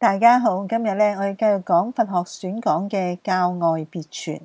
大家好，今日我哋繼續講佛學選講嘅教外別傳。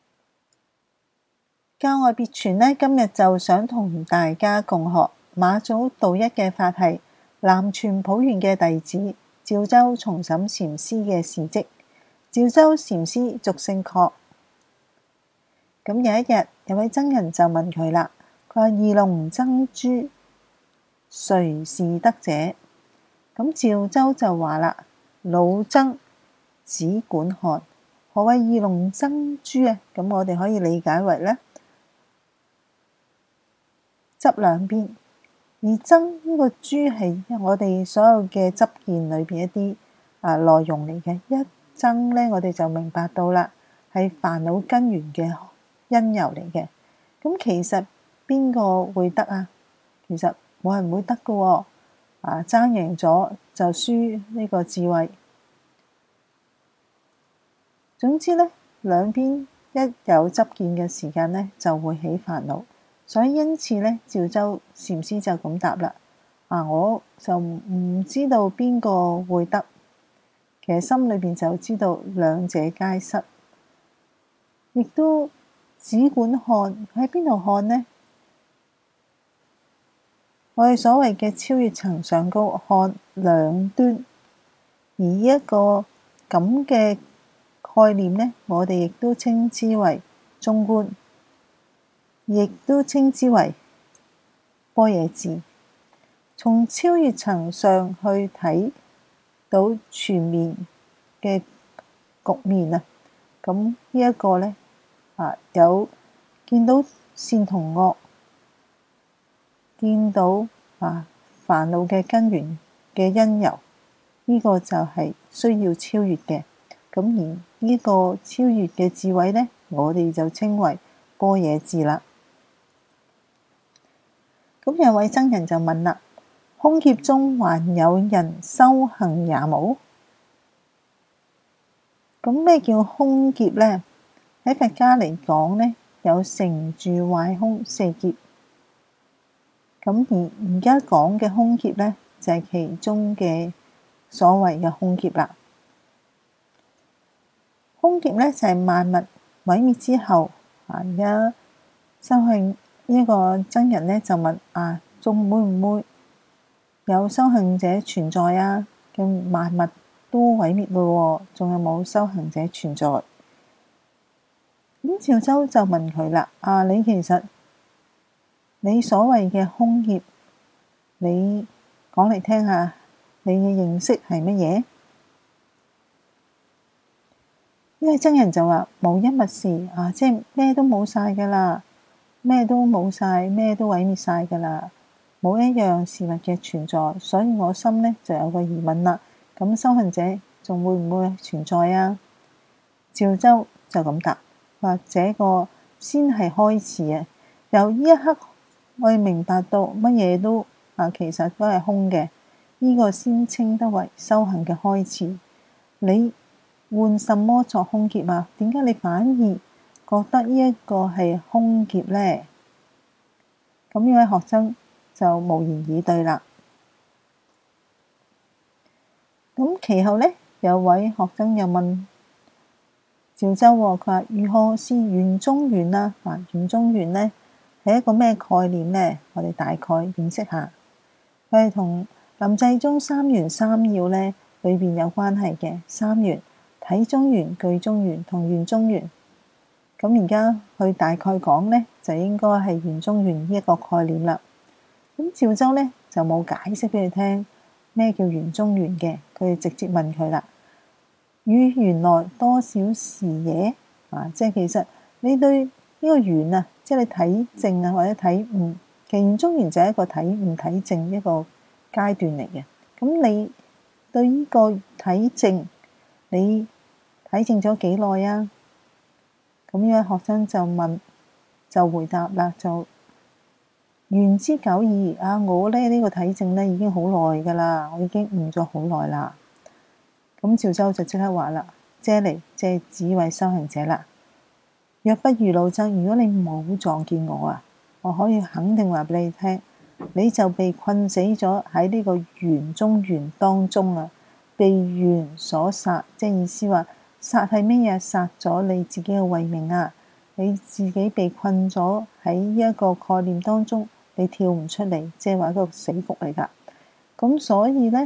教外別傳今日就想同大家共學馬祖道一嘅法系南傳普願嘅弟子趙州從審禪師嘅事蹟。趙州禪師俗姓確。咁有一日，有位僧人就問佢啦，佢話：儀龍僧珠，誰是德者？咁趙州就話啦：老僧只管看。何謂儀龍僧珠啊？咁我哋可以理解為呢，執兩邊，而僧呢個珠係我哋所有嘅執見裏邊一啲內容嚟嘅。一僧呢，我哋就明白到啦，係煩惱根源嘅因由嚟嘅。咁其實邊個會得啊？其實冇人會得㗎喎。爭贏咗就輸呢個智慧。總之呢，兩邊一有執見嘅時間呢，就會起煩惱。所以因此呢，趙州禪師就咁答啦：我就唔知道邊個會得，其實心裏邊就知道兩者皆失，亦都只管看。喺邊度看呢？我哋所謂嘅超越層上高，看兩端。而呢一個咁嘅概念呢，我哋亦都稱之為中觀，亦都稱之為般若智。從超越層上去睇到全面嘅局面啊，咁呢一個呢，有見到善同惡，見到煩惱嘅根源嘅因由，呢個就係需要超越嘅。咁而呢個超越嘅智慧呢，我哋就稱為般若智啦。咁有位僧人就問啦：空劫中還有人修行也無？咁咩叫空劫呢？喺佛家嚟講呢，有成住壞空四劫。咁而家講嘅空劫呢，就係其中嘅所謂嘅空劫啦。空劫呢，就係萬物毀滅之後，而家修行呢個僧人呢，就問：仲會唔會有修行者存在啊？咁萬物都毀滅咯，仲有冇修行者存在？咁趙州就問佢啦：你其實你所謂嘅空劫，你講嚟聽下，你嘅認識係乜嘢？呢位僧人就話：無一物事，即係咩都冇晒噶啦，咩都冇晒，咩都毀滅晒噶啦，冇一樣事物嘅存在。所以我心呢就有個疑問啦，咁修行者仲會唔會存在啊？趙州就咁答：話這個先係開始啊！由呢一刻我哋明白到乜嘢都其實都係空嘅，呢個先稱得為修行嘅開始。你換什麼作空劫啊？點解你反而覺得呢一個係空劫呢？咁呢位學生就無言以對啦。咁其後呢，有位學生又問趙州，佢話：如何是緣中緣啊？緣中緣呢係一個咩概念呢？我哋大概認識下，佢係同臨濟宗三緣三要呢裏邊有關係嘅。三緣：體中緣、具中緣同緣中緣。咁而家佢大概講呢，就應該係緣中緣呢一個概念啦。咁趙州呢，就冇解釋俾佢聽咩叫緣中緣嘅，佢直接問佢啦：與緣來多少時也？即係其實你對呢個緣啊，即係你體證啊或者體悟，其實緣中緣就係一個體悟體證一個階段嚟嘅。咁你對呢個體證，你體證咗幾耐啊？咁呢位學生就回答啦，就緣之久矣。我呢個體證呢已經好耐噶啦，我已經悟咗好耐啦。咁趙州就即刻話啦：遮嚟，即係指為修行者啦。若不遇老僧，如果你冇撞見我我可以肯定話俾你聽，你就被困死咗喺呢個緣中緣當中被被緣所殺，即係意思話殺係咩嘢？殺咗你自己嘅慧命啊！你自己被困咗喺呢一個概念當中，你跳唔出嚟，即係話一個死局嚟㗎。咁所以呢，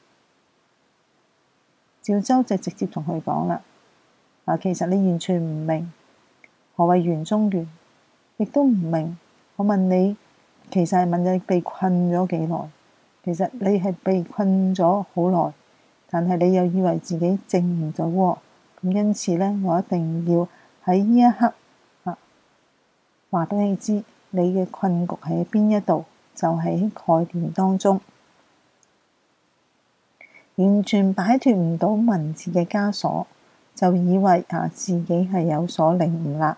趙州就直接同佢講啦。其實你完全唔明何謂緣中緣，亦都唔明。我問你，其實係問你被困咗幾耐？其實你係被困咗好耐，但係你又以為自己證唔到喎。咁因此呢，我一定要喺呢一刻話俾你知，你嘅困局喺邊一度，就喺概念當中，完全擺脫唔到文字嘅枷鎖，就以為自己係有所領悟啦。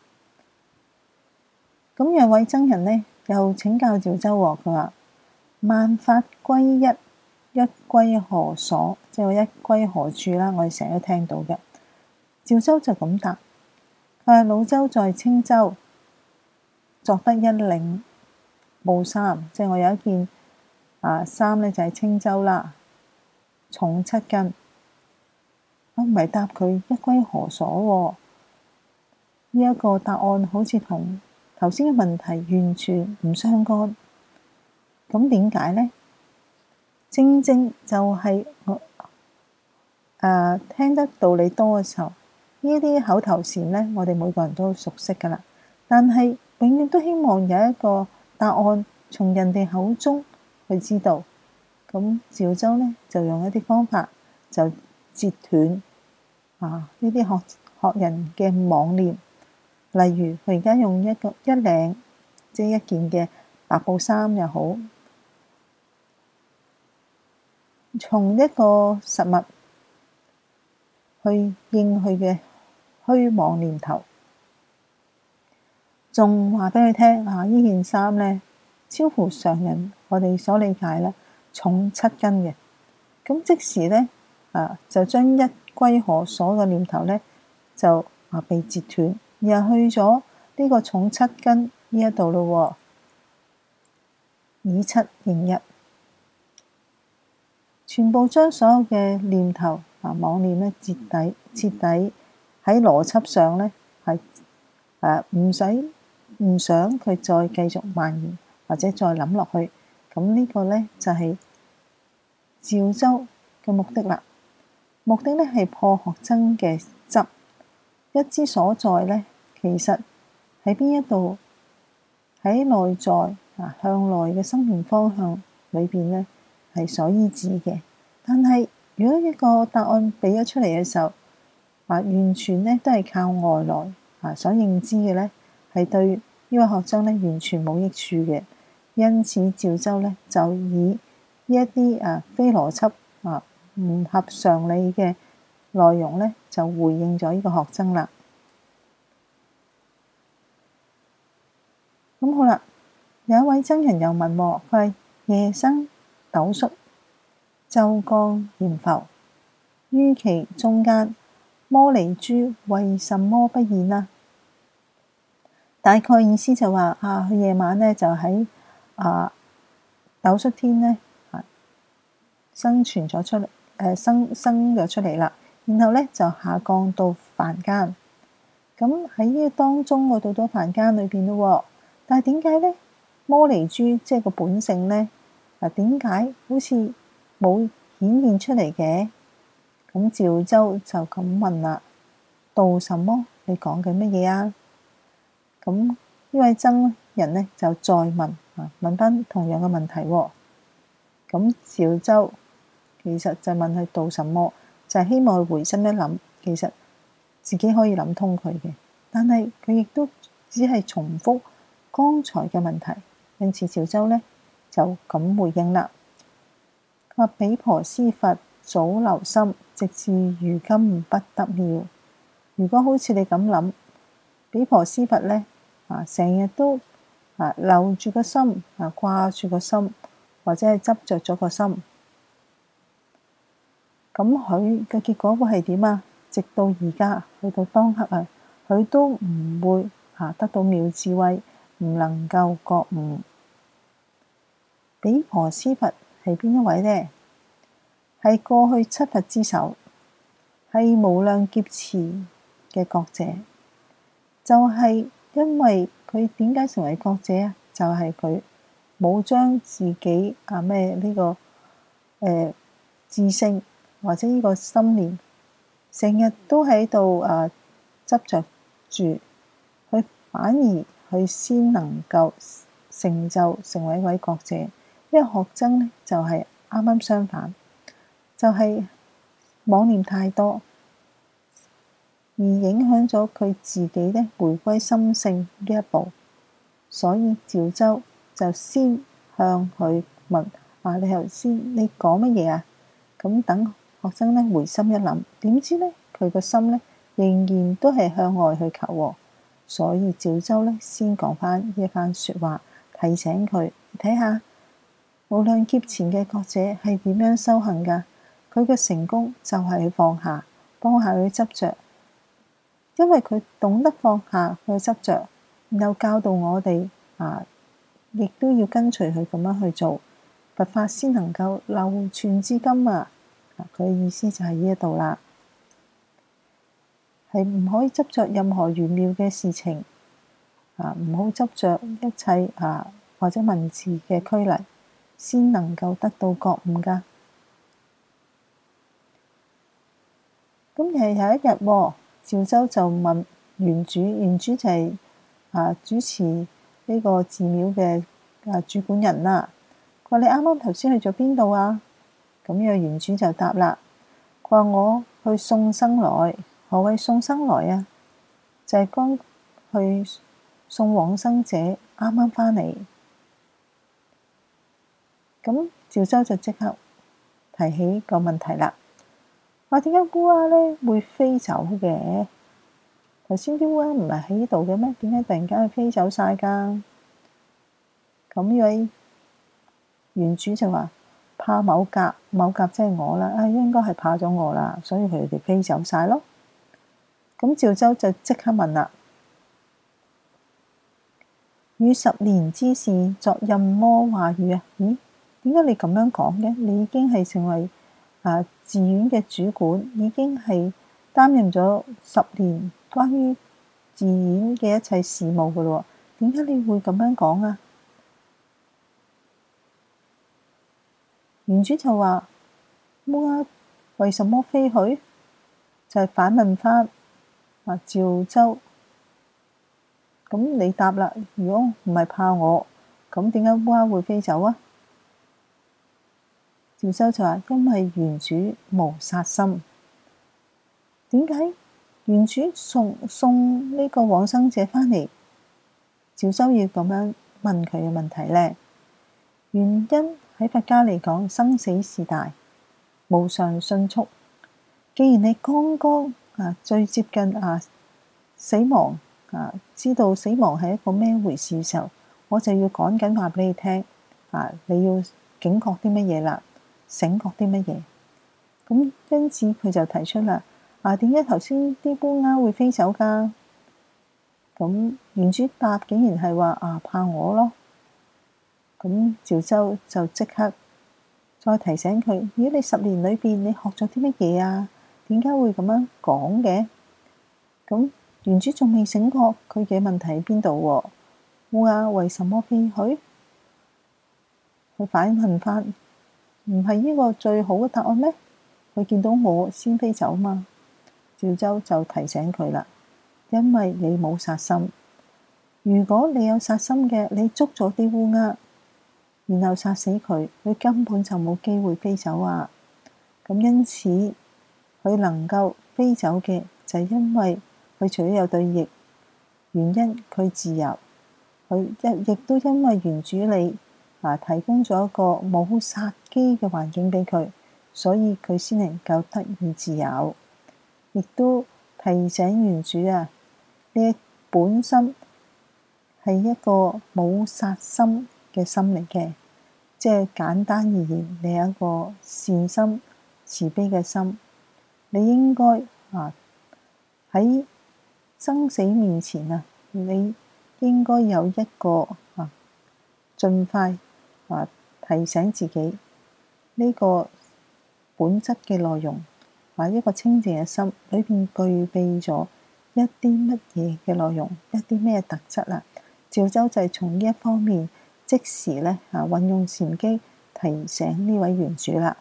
咁有位僧人呢，又請教趙州喎，佢話：萬法歸一，一歸何所？即係一歸何處啦。我哋成日都聽到嘅。趙州就咁答：佢話老周在青州，作得一領布衫，即係我有一件衫呢，就喺青州啦，重7斤。我唔係答佢一歸何所喎？呢一個答案好似同頭先嘅問題完全唔相干。咁點解呢？正正就係我聽得道理多嘅時候，呢啲口頭禪呢，我哋每個人都熟悉㗎啦。但係永遠都希望有一個答案從人哋口中去知道。咁趙州呢，就用一啲方法就截斷呢啲學人嘅妄念。例如佢而家用一領，即係一件嘅白布衫又好，從一個實物去應佢嘅虛妄念頭，仲話俾佢聽呢件衫呢，超乎常人我哋所理解咧，重7斤嘅。咁即時呢，就將一歸何所嘅念頭呢，就被截斷，又去咗呢個重7斤呢一度咯。以七應一，全部將所有嘅念頭妄念呢，徹底喺邏輯上呢，係唔想佢再繼續蔓延或者再諗落去。咁呢個呢，就係趙州嘅目的啦。目的呢，係破學僧嘅執，一之所在呢，其實喺邊一度？喺內在向內嘅生命方向裏邊呢，係所依止嘅。但係如果一個答案俾咗出嚟嘅時候，完全呢都係靠外來所認知嘅呢，係對呢位學僧呢完全冇益處嘅。因此趙州呢，就以呢一啲非邏輯唔合常理嘅內容呢，就回應咗呢個學僧啦。咁好啦，有一位僧人又問佢係夜生斗率，晝降閻浮，於其中間，摩尼珠為什麼不現呢？大概意思就話佢夜晚呢，就喺斗率天呢生存咗出嚟，生咗出嚟啦。然後呢，就下降到凡間。咁喺呢個當中，我到咗凡間裏邊咯。但係點解呢？摩尼珠即係個本性呢，點解好似冇顯現出嚟嘅？咁趙州就咁問啦：道什麼？你講緊乜嘢啊？咁呢位僧人呢，就再問返同樣嘅問題喎。咁趙州其實就問佢道什麼，就係希望佢回心一諗，其實自己可以諗通佢嘅。但係佢亦都只係重複剛才嘅問題，因此趙州呢，就咁回應啦。佢話：比婆施佛早留心，直至如今不得了。如果好似你咁諗，比婆施佛呢，成日都留住個心，掛住個心，或者係執着咗個心，咁佢嘅結果會係點啊？直到而家去到當刻佢都唔會得到妙智慧，唔能夠覺悟。比婆施佛係邊一位呢？ 係過去七佛之首，係無量劫前嘅覺者。就係因為佢點解成為覺者啊？就係佢冇將自己自性或者呢個心念成日都喺度執着住，佢反而佢先能夠成就成為一位覺者。因為學僧呢，就係啱啱相反，就係妄念太多，而影響咗佢自己呢回歸心性呢一步。所以趙州就先向佢問：你頭先你講乜嘢啊？咁等學生呢回心一諗，點知呢，佢個心呢仍然都係向外去求喎。所以趙州呢先講返呢一番説話，提醒佢睇下無量劫前嘅覺者係點樣修行㗎。佢嘅成功就係去放下佢執着，因為佢懂得放下佢嘅執着，然後教導我哋亦都要跟隨佢咁樣去做，佛法先能夠流傳至今啊！佢嘅意思就係呢一度啦，係唔可以執着任何玄妙嘅事情，唔好執着一切或者文字嘅拘泥，先能夠得到覺悟㗎。咁有一日，趙州就問原主，原主就係主持呢個寺廟嘅主管人啦。佢話：你啱啱頭先去咗邊度啊？咁呢個原主就答啦，佢話：我去送生來。何謂送生來啊？就係剛去送往生者啱啱返嚟。咁趙州就即刻提起個問題啦。話點解烏鴉呢會飛走嘅？頭先啲烏鴉唔係喺呢度嘅咩？點解突然間會飛走晒㗎？咁呢位原主就話：怕某甲，某甲即係我啦，應該係怕咗我啦，所以佢哋飛走晒咯。咁趙州就即刻問啦：與10年之事作任麼話語啊？咦，點解你咁樣講嘅？你已經係成為寺院嘅主管，已經係擔任咗10年關於寺院嘅一切事務㗎咯。點解你會咁樣講啊？原主就話：烏鴉為什麼飛去？就係反問返趙州。咁你答啦，如果唔係怕我，咁點解烏鴉會飛走啊？趙州就話：因為原主無殺心。點解原主送呢個往生者返嚟，趙州要咁樣問佢嘅問題呢？原因喺佛家嚟講，生死事大，無常迅速。既然你剛剛最接近死亡知道死亡係一個咩回事嘅時候，我就要趕緊話俾你聽你要警覺啲乜嘢啦，醒覺啲乜嘢。咁因此佢就提出啦，點解頭先啲烏鴉會飛走㗎？咁原主答竟然係話怕我咯。咁趙州就即刻再提醒佢：咦，你10年裏邊你學咗啲乜嘢啊？點解會咁樣講嘅？咁原主仲未醒覺佢嘅問題喺邊度喎？烏鴉為什麼飛去？佢反問返：唔係呢個最好嘅答案咩？佢見到我先飛走嘛。趙州就提醒佢啦，因為你冇殺心。如果你有殺心嘅，你捉咗啲烏鴉，然後殺死佢，佢根本就冇機會飛走啊。咁因此佢能夠飛走嘅就係因為佢除咗有對翼，原因佢自由，佢亦都因為原主你提供咗一個冇殺機嘅環境俾佢，所以佢先能夠得以自由。亦都提醒原主你本身係一個冇殺心嘅心嚟嘅，即係簡單而言，你有一個善心、慈悲嘅心。你應該喺生死面前你應該有一個盡快提醒自己呢個本質嘅內容，話一個清淨嘅心裏邊具備咗一啲乜嘢嘅內容，一啲咩特質啦。趙州就係從呢一方面即時咧運用禪機提醒呢位原主啦。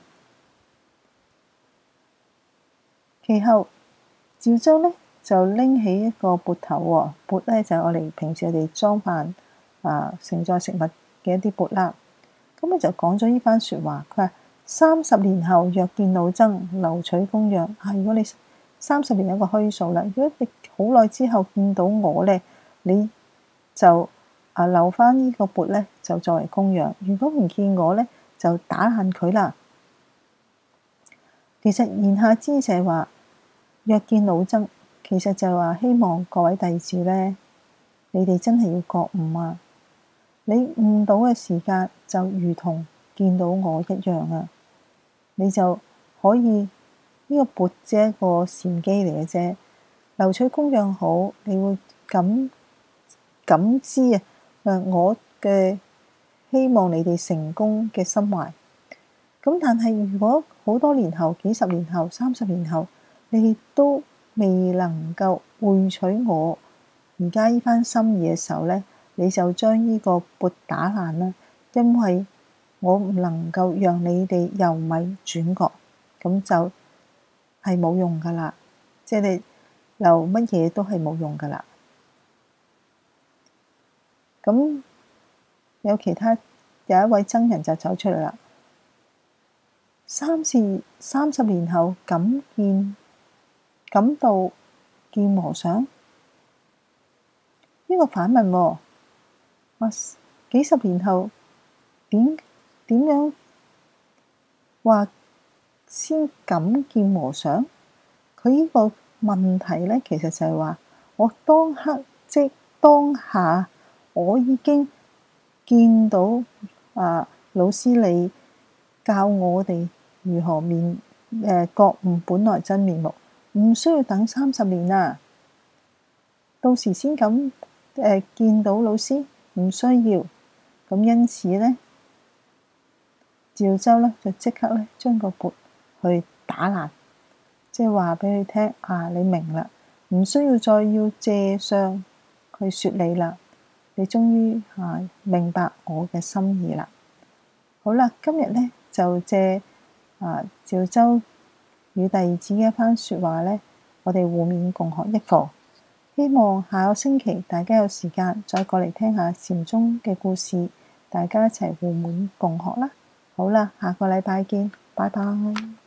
其後趙州咧就拎起一個缽頭喎，缽咧就係我哋平時我哋裝飯盛載食物嘅一啲缽啦。咁佢就講咗呢番説話，佢話30年後若見老僧，留取供養。如果你30年有一個虛數啦，如果你好耐之後見到我咧，你就留翻呢個缽咧，就作為供養。如果唔見我咧，就打爛佢啦。其實言下之意就係話，若見老僧，其實就係話希望各位弟子咧，你哋真係要覺悟啊！你悟到嘅時間就如同見到我一樣啊！你就可以呢個缽只係一個禪機嚟嘅啫，留取供養好，你會感知我嘅希望你哋成功嘅心懷。咁但係如果好多年後、幾十年後、30年後，你都未能夠會取我而家呢番心意嘅時候咧，你就將呢個缽打爛啦，因為我唔能夠讓你哋由迷轉覺，咁就係冇用噶啦，即係你留乜嘢都係冇用噶啦。咁有一位僧人就走出嚟啦。30年後感到見和尚，呢個反問喎，話幾十年後點樣話先感見和尚？佢呢個問題咧，其實就係話我當刻即當下，我已經見到老師你教我哋如何覺悟本來真面目，唔需要等30年啊！到時先咁見到老師，唔需要。咁因此咧，趙州咧就即刻咧將個缽去打爛，即係話俾佢聽你明啦，唔需要再要借相去説理啦，你終於明白我嘅心意啦。好啦，今日咧就借趙州與弟子嘅一番説話咧，我哋互勉共學一課。希望下個星期大家有時間再過嚟聽下禪宗嘅故事，大家一齊互勉共學啦。好啦，下個禮拜見，拜拜。